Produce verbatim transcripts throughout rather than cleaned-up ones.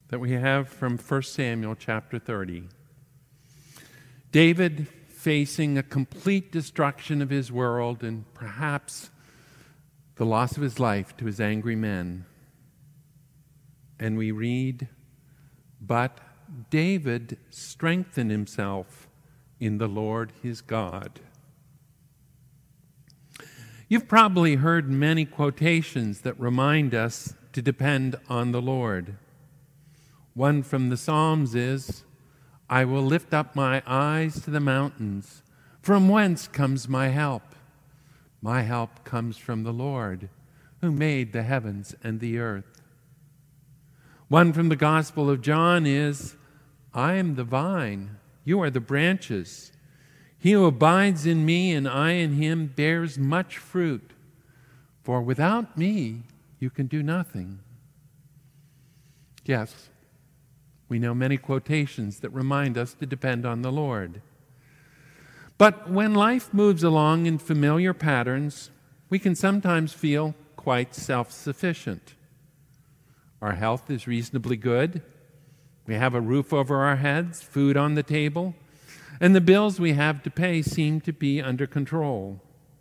that we have from First Samuel chapter thirty. David facing a complete destruction of his world and perhaps the loss of his life to his angry men. And we read, "But David strengthened himself in the Lord his God." You've probably heard many quotations that remind us to depend on the Lord. One from the Psalms is, "I will lift up my eyes to the mountains. From whence comes my help? My help comes from the Lord, who made the heavens and the earth." One from the Gospel of John is, "I am the vine, you are the branches. He who abides in me and I in him bears much fruit, for without me you can do nothing." Yes, we know many quotations that remind us to depend on the Lord. But when life moves along in familiar patterns, we can sometimes feel quite self-sufficient. Our health is reasonably good. We have a roof over our heads, food on the table, and the bills we have to pay seem to be under control.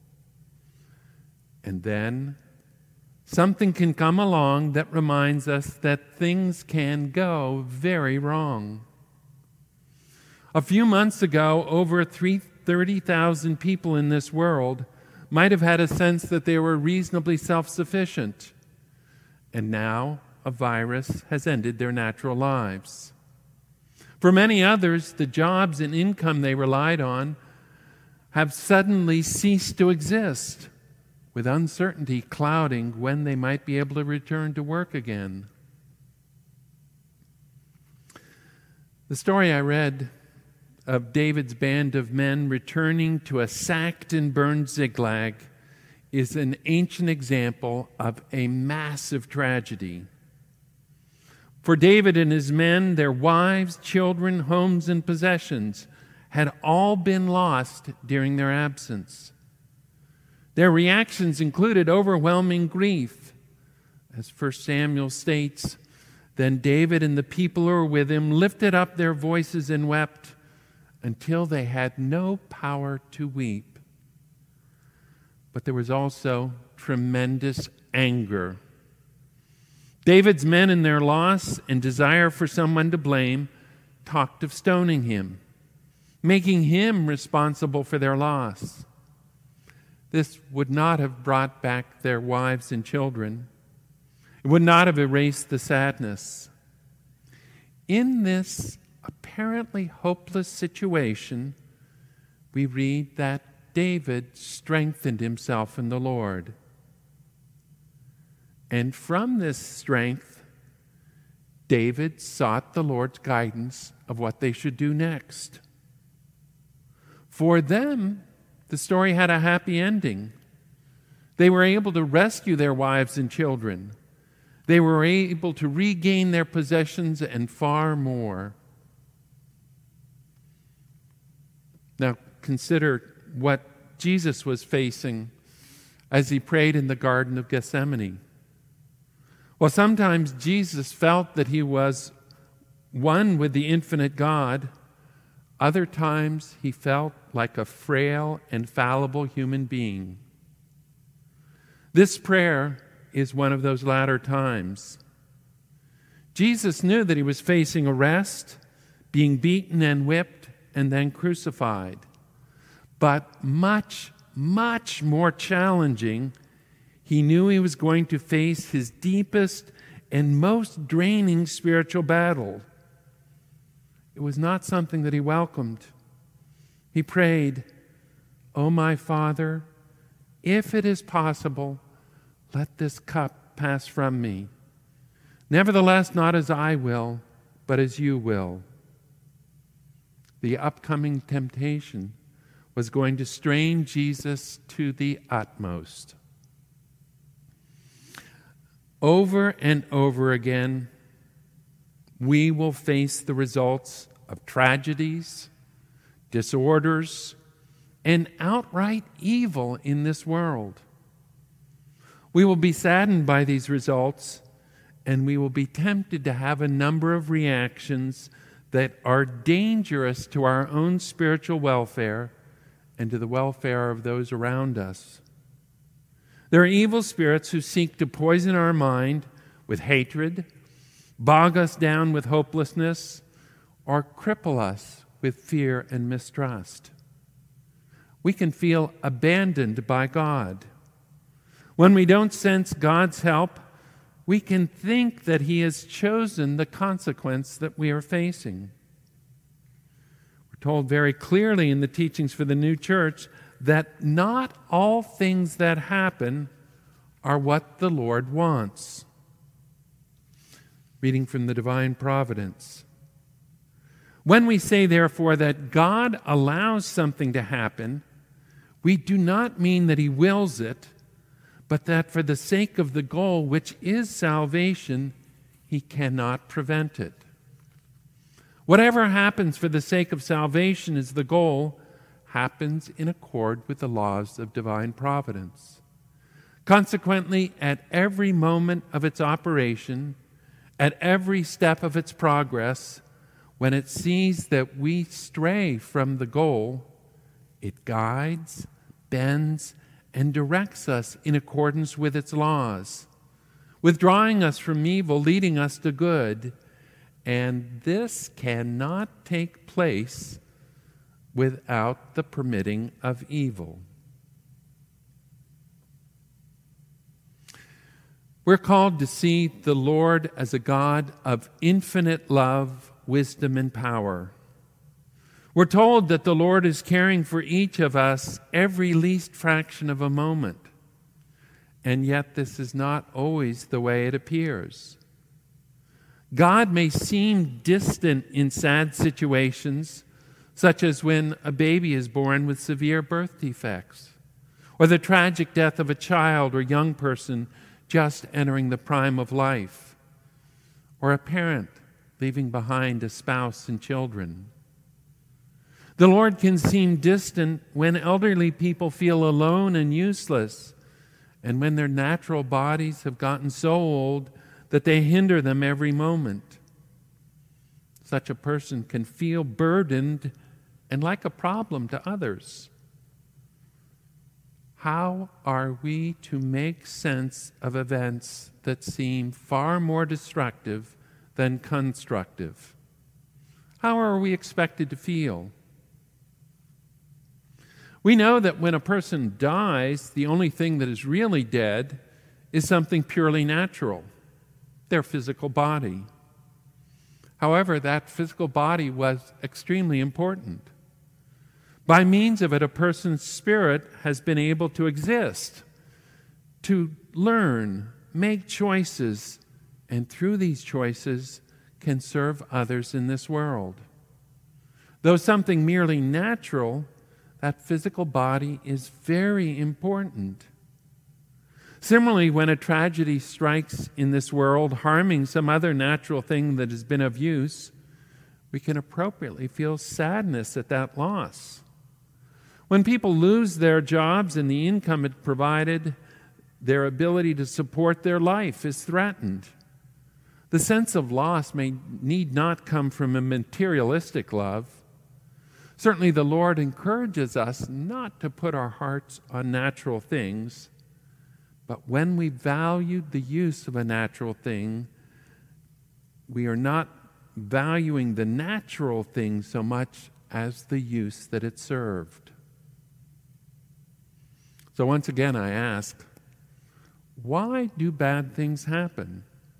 And then something can come along that reminds us that things can go very wrong. A few months ago, over thirty thousand people in this world might have had a sense that they were reasonably self-sufficient. And now a virus has ended their natural lives. For many others, the jobs and income they relied on have suddenly ceased to exist, with uncertainty clouding when they might be able to return to work again. The story I read of David's band of men returning to a sacked and burned Ziklag is an ancient example of a massive tragedy. For David and his men, their wives, children, homes, and possessions had all been lost during their absence. Their reactions included overwhelming grief. As First Samuel states, "Then David and the people who were with him lifted up their voices and wept until they had no power to weep." But there was also tremendous anger. David's men, in their loss and desire for someone to blame, talked of stoning him, making him responsible for their loss. This would not have brought back their wives and children. It would not have erased the sadness. In this apparently hopeless situation, we read that David strengthened himself in the Lord. And from this strength, David sought the Lord's guidance of what they should do next. For them, the story had a happy ending. They were able to rescue their wives and children. They were able to regain their possessions and far more. Now, consider what Jesus was facing as he prayed in the Garden of Gethsemane. Well, sometimes Jesus felt that he was one with the infinite God. Other times he felt like a frail and fallible human being. This prayer is one of those latter times. Jesus knew that he was facing arrest, being beaten and whipped, and then crucified. But much, much more challenging, he knew he was going to face his deepest and most draining spiritual battle. It was not something that he welcomed. He prayed, "O my Father, if it is possible, let this cup pass from me. Nevertheless, not as I will, but as you will." The upcoming temptation was going to strain Jesus to the utmost. Over and over again, we will face the results of tragedies, disorders, and outright evil in this world. We will be saddened by these results, and we will be tempted to have a number of reactions that are dangerous to our own spiritual welfare and to the welfare of those around us. There are evil spirits who seek to poison our mind with hatred, bog us down with hopelessness, or cripple us with fear and mistrust. We can feel abandoned by God. When we don't sense God's help, we can think that He has chosen the consequence that we are facing. We're told very clearly in the teachings for the new church that not all things that happen are what the Lord wants. Reading from the Divine Providence. When we say, therefore, that God allows something to happen, we do not mean that He wills it, but that for the sake of the goal, which is salvation, He cannot prevent it. Whatever happens for the sake of salvation is the goal, happens in accord with the laws of divine providence. Consequently, at every moment of its operation, at every step of its progress, when it sees that we stray from the goal, it guides, bends, and directs us in accordance with its laws, withdrawing us from evil, leading us to good. And this cannot take place without the permitting of evil. We're called to see the Lord as a God of infinite love, wisdom, and power. We're told that the Lord is caring for each of us every least fraction of a moment. And yet this is not always the way it appears. God may seem distant in sad situations, such as when a baby is born with severe birth defects, or the tragic death of a child or young person just entering the prime of life, or a parent leaving behind a spouse and children. The Lord can seem distant when elderly people feel alone and useless, and when their natural bodies have gotten so old that they hinder them every moment. Such a person can feel burdened and like a problem to others. How are we to make sense of events that seem far more destructive than constructive? How are we expected to feel? We know that when a person dies, the only thing that is really dead is something purely natural, their physical body. However, that physical body was extremely important. By means of it, a person's spirit has been able to exist, to learn, make choices, and through these choices can serve others in this world. Though something merely natural, that physical body is very important. Similarly, when a tragedy strikes in this world, harming some other natural thing that has been of use, we can appropriately feel sadness at that loss. When people lose their jobs and the income it provided, their ability to support their life is threatened. The sense of loss may need not come from a materialistic love. Certainly the Lord encourages us not to put our hearts on natural things, but when we value the use of a natural thing, we are not valuing the natural thing so much as the use that it served. So once again I ask, why do bad things happen?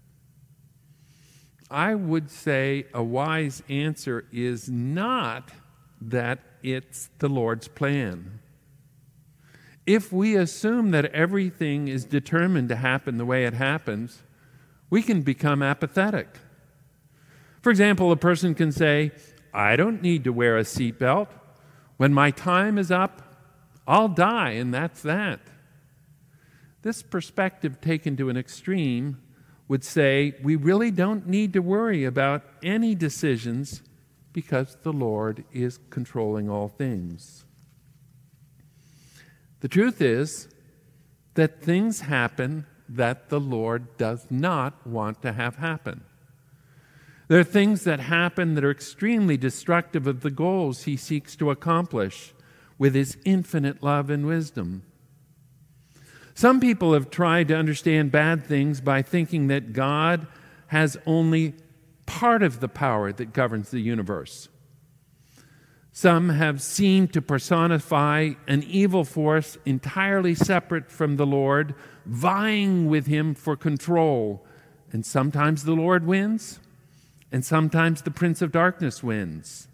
I would say a wise answer is not that it's the Lord's plan. If we assume that everything is determined to happen the way it happens, we can become apathetic. For example, a person can say, I don't need to wear a seatbelt. When my time is up, I'll die, and that's that. This perspective taken to an extreme would say we really don't need to worry about any decisions because the Lord is controlling all things. The truth is that things happen that the Lord does not want to have happen. There are things that happen that are extremely destructive of the goals he seeks to accomplish with his infinite love and wisdom. Some people have tried to understand bad things by thinking that God has only part of the power that governs the universe. Some have seemed to personify an evil force entirely separate from the Lord, vying with him for control. And sometimes the Lord wins, and sometimes the Prince of Darkness wins.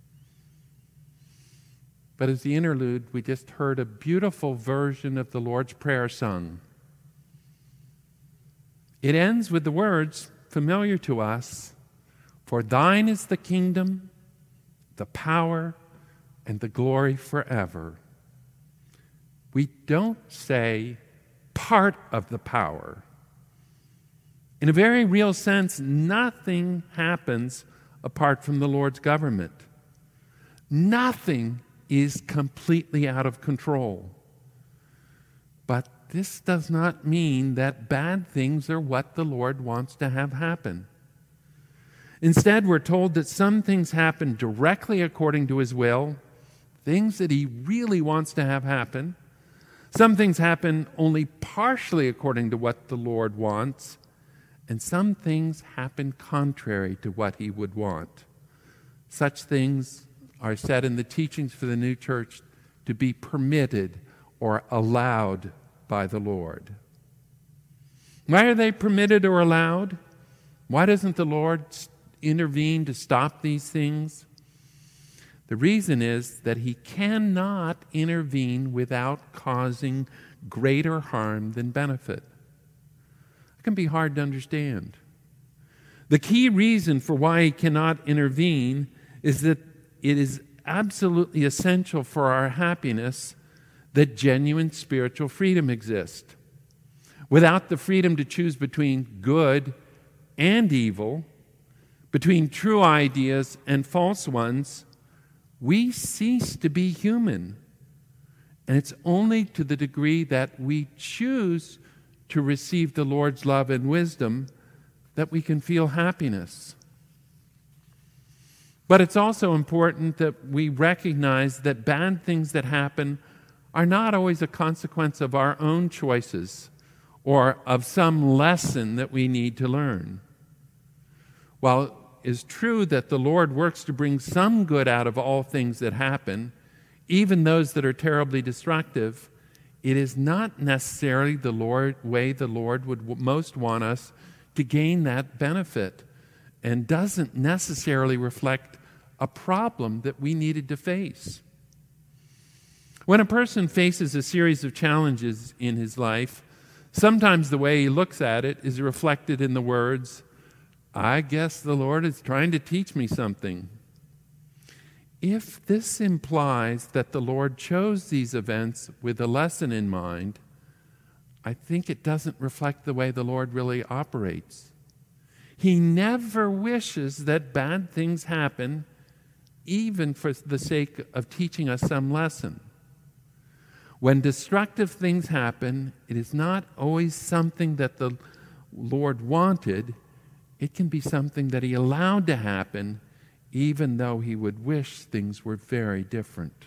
But as the interlude, we just heard a beautiful version of the Lord's Prayer sung. It ends with the words familiar to us, "For thine is the kingdom, the power, and the glory forever." We don't say part of the power. In a very real sense, nothing happens apart from the Lord's government. Nothing is completely out of control. But this does not mean that bad things are what the Lord wants to have happen. Instead, we're told that some things happen directly according to his will, things that he really wants to have happen. Some things happen only partially according to what the Lord wants, and some things happen contrary to what he would want. Such things are said in the teachings for the new church to be permitted or allowed by the Lord. Why are they permitted or allowed? Why doesn't the Lord intervene to stop these things? The reason is that he cannot intervene without causing greater harm than benefit. It can be hard to understand. The key reason for why he cannot intervene is that it is absolutely essential for our happiness that genuine spiritual freedom exists. Without the freedom to choose between good and evil, between true ideas and false ones, we cease to be human. And it's only to the degree that we choose to receive the Lord's love and wisdom that we can feel happiness. But it's also important that we recognize that bad things that happen are not always a consequence of our own choices or of some lesson that we need to learn. While it is true that the Lord works to bring some good out of all things that happen, even those that are terribly destructive, it is not necessarily the Lord, way the Lord would most want us to gain that benefit, and doesn't necessarily reflect a problem that we needed to face. When a person faces a series of challenges in his life, sometimes the way he looks at it is reflected in the words, "I guess the Lord is trying to teach me something." If this implies that the Lord chose these events with a lesson in mind, I think it doesn't reflect the way the Lord really operates. He never wishes that bad things happen, even for the sake of teaching us some lesson. When destructive things happen, it is not always something that the Lord wanted. It can be something that he allowed to happen, even though he would wish things were very different.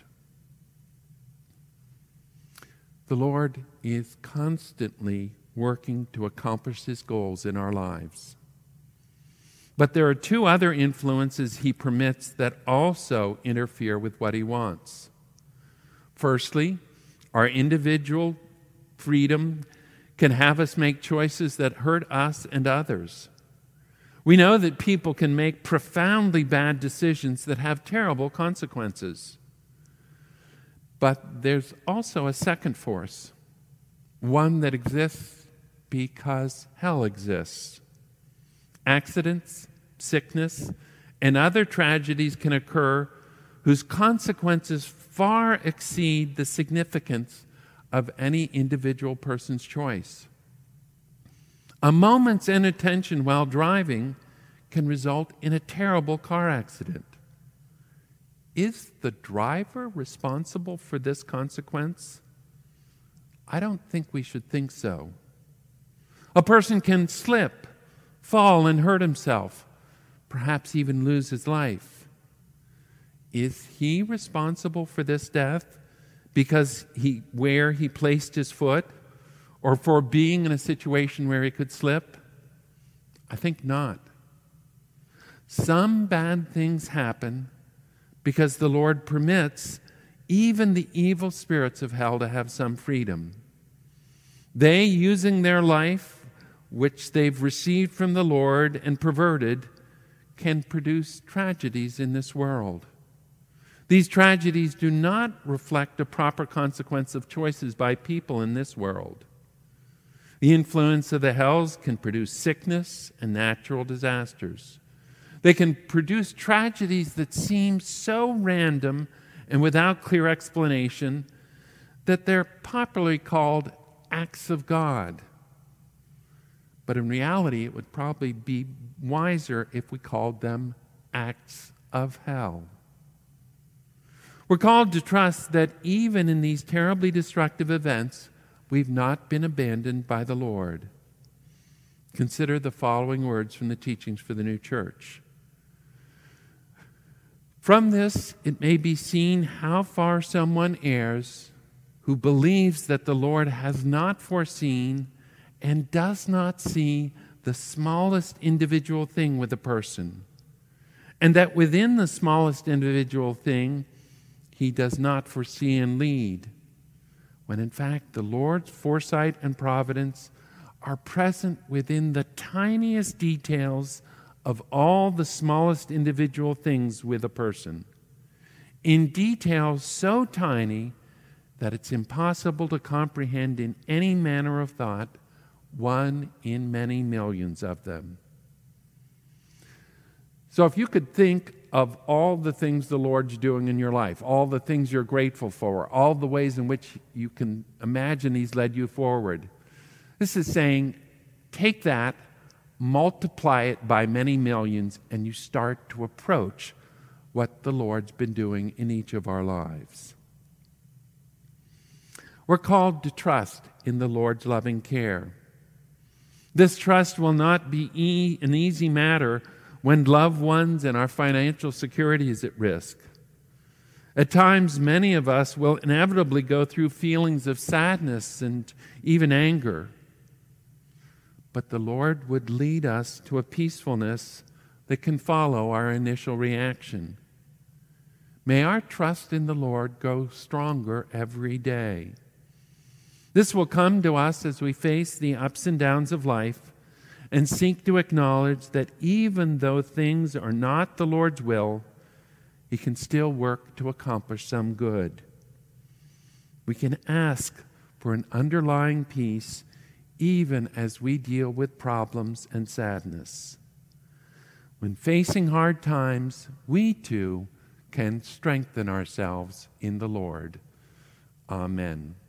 The Lord is constantly working to accomplish his goals in our lives. But there are two other influences he permits that also interfere with what he wants. Firstly, our individual freedom can have us make choices that hurt us and others. We know that people can make profoundly bad decisions that have terrible consequences. But there's also a second force, one that exists because hell exists. Accidents, sickness, and other tragedies can occur whose consequences far exceed the significance of any individual person's choice. A moment's inattention while driving can result in a terrible car accident. Is the driver responsible for this consequence? I don't think we should think so. A person can slip, fall, and hurt himself, perhaps even lose his life. Is he responsible for this death because he where he placed his foot, or for being in a situation where he could slip? I think not. Some bad things happen because the Lord permits even the evil spirits of hell to have some freedom. They, using their life, which they've received from the Lord and perverted, can produce tragedies in this world. These tragedies do not reflect a proper consequence of choices by people in this world. The influence of the hells can produce sickness and natural disasters. They can produce tragedies that seem so random and without clear explanation that they're popularly called acts of God. But in reality, it would probably be wiser if we called them acts of hell. We're called to trust that even in these terribly destructive events, we've not been abandoned by the Lord. Consider the following words from the teachings for the new church. From this, it may be seen how far someone errs who believes that the Lord has not foreseen and does not see the smallest individual thing with a person, and that within the smallest individual thing, he does not foresee and lead, when in fact the Lord's foresight and providence are present within the tiniest details of all the smallest individual things with a person, in details so tiny that it's impossible to comprehend in any manner of thought, one in many millions of them. So if you could think of all the things the Lord's doing in your life, all the things you're grateful for, all the ways in which you can imagine He's led you forward, this is saying, take that, multiply it by many millions, and you start to approach what the Lord's been doing in each of our lives. We're called to trust in the Lord's loving care. This trust will not be e- an easy matter when loved ones and our financial security is at risk. At times, many of us will inevitably go through feelings of sadness and even anger. But the Lord would lead us to a peacefulness that can follow our initial reaction. May our trust in the Lord grow stronger every day. This will come to us as we face the ups and downs of life and seek to acknowledge that even though things are not the Lord's will, He can still work to accomplish some good. We can ask for an underlying peace even as we deal with problems and sadness. When facing hard times, we too can strengthen ourselves in the Lord. Amen.